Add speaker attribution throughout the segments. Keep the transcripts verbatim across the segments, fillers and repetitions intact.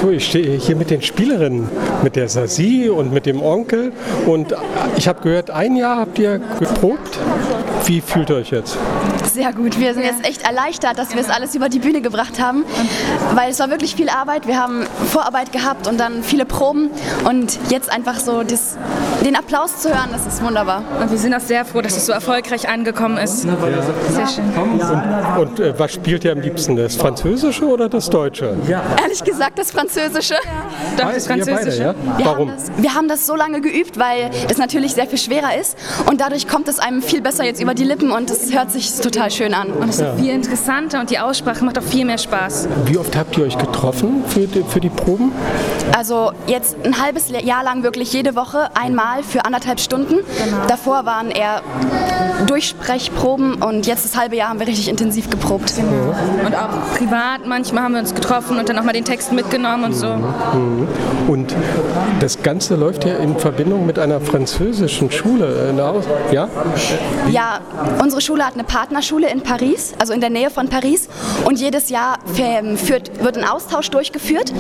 Speaker 1: So, ich stehe hier mit den Spielerinnen, mit der Sasi und mit dem Onkel. Und ich habe gehört, ein Jahr habt ihr geprobt. Wie fühlt ihr euch jetzt?
Speaker 2: Sehr gut. Wir sind jetzt echt erleichtert, dass wir es alles über die Bühne gebracht haben, weil es war wirklich viel Arbeit. Wir haben Vorarbeit gehabt und dann viele Proben und jetzt einfach so das, den Applaus zu hören, das ist wunderbar.
Speaker 3: Und wir sind auch sehr froh, dass es so erfolgreich angekommen ist. Ja. Sehr schön.
Speaker 1: Und, und äh, was spielt ihr am liebsten, das Französische oder das Deutsche?
Speaker 2: Ja. Ehrlich gesagt das Französische.
Speaker 3: Ja. Doch, das Französische.
Speaker 1: Beide, ja?
Speaker 2: wir,
Speaker 1: Warum?
Speaker 2: haben das, wir haben das so lange geübt, weil es natürlich sehr viel schwerer ist und dadurch kommt es einem viel besser jetzt über die Lippen und es hört sich total schön an.
Speaker 3: Und es ist ja. viel interessanter und die Aussprache macht auch viel mehr Spaß.
Speaker 1: Wie oft habt ihr euch getroffen für die, für die Proben?
Speaker 2: Also jetzt ein halbes Jahr lang wirklich jede Woche einmal für anderthalb Stunden. Genau. Davor waren eher Durchsprechproben und jetzt das halbe Jahr haben wir richtig intensiv geprobt.
Speaker 3: Genau. Und auch privat, manchmal haben wir uns getroffen und dann auch mal den Text mitgenommen und so.
Speaker 1: Mhm. Und das Ganze läuft ja in Verbindung mit einer französischen Schule. Ja?
Speaker 2: Ja, unsere Schule hat eine Partnerschule in Paris, also in der Nähe von Paris. Und jedes Jahr führt, wird ein Austausch durchgeführt.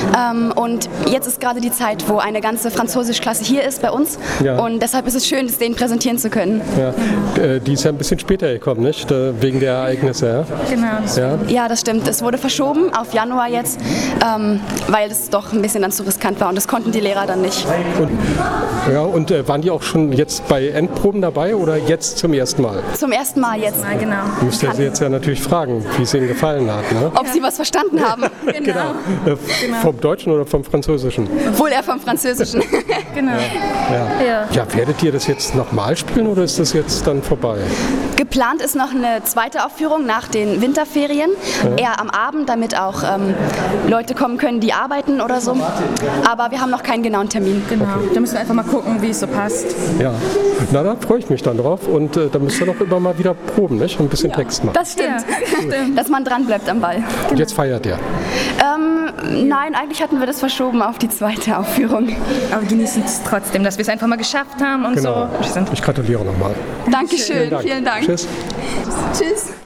Speaker 2: Und jetzt ist gerade die Zeit, wo eine ganze Französischklasse hier ist bei uns. Ja. Und deshalb ist es schön, es denen präsentieren zu können.
Speaker 1: Ja. Die ist ja ein bisschen später gekommen, nicht? Wegen der Ereignisse. Ja?
Speaker 3: Genau.
Speaker 2: Ja. ja, das stimmt. Es wurde verschoben auf Januar jetzt, ähm, weil es doch ein bisschen dann zu riskant war. Und das konnten die Lehrer dann nicht.
Speaker 1: Und, ja, und äh, waren die auch schon jetzt bei Endproben dabei oder jetzt zum ersten Mal?
Speaker 2: Zum ersten Mal jetzt.
Speaker 3: Ja, genau.
Speaker 1: Müsst ihr sie jetzt ja natürlich fragen, wie es ihnen gefallen hat. Ne?
Speaker 2: Ob ja. sie was verstanden haben.
Speaker 1: Genau. genau. Äh, genau. Vom Deutschen oder vom Französischen?
Speaker 2: Wohl eher vom Französischen.
Speaker 3: Genau.
Speaker 1: Ja. Ja. Ja, werdet ihr das jetzt nochmal spielen oder ist das jetzt dann vorbei?
Speaker 2: Geplant ist noch eine zweite Aufführung nach den Winterferien, ja. eher am Abend, damit auch ähm, Leute kommen können, die arbeiten oder so. Aber wir haben noch keinen genauen Termin.
Speaker 3: Genau. Okay. Da müssen wir einfach mal gucken, wie es so passt.
Speaker 1: Ja, na, da freue ich mich dann drauf und äh, da müsst ihr doch immer mal wieder proben, nicht? Und ein bisschen
Speaker 2: ja.
Speaker 1: Text machen.
Speaker 2: Das stimmt, ja. dass man dran bleibt am Ball.
Speaker 1: Und jetzt feiert ihr?
Speaker 2: Ähm, nein, eigentlich hatten wir das verschoben auf die zweite Aufführung.
Speaker 3: Aber genießen es trotzdem, dass wir es einfach mal geschafft haben und
Speaker 1: genau.
Speaker 3: so.
Speaker 1: Ich gratuliere nochmal.
Speaker 2: Dankeschön, vielen Dank.
Speaker 1: Vielen Dank. Tschüss.
Speaker 2: Tschüss.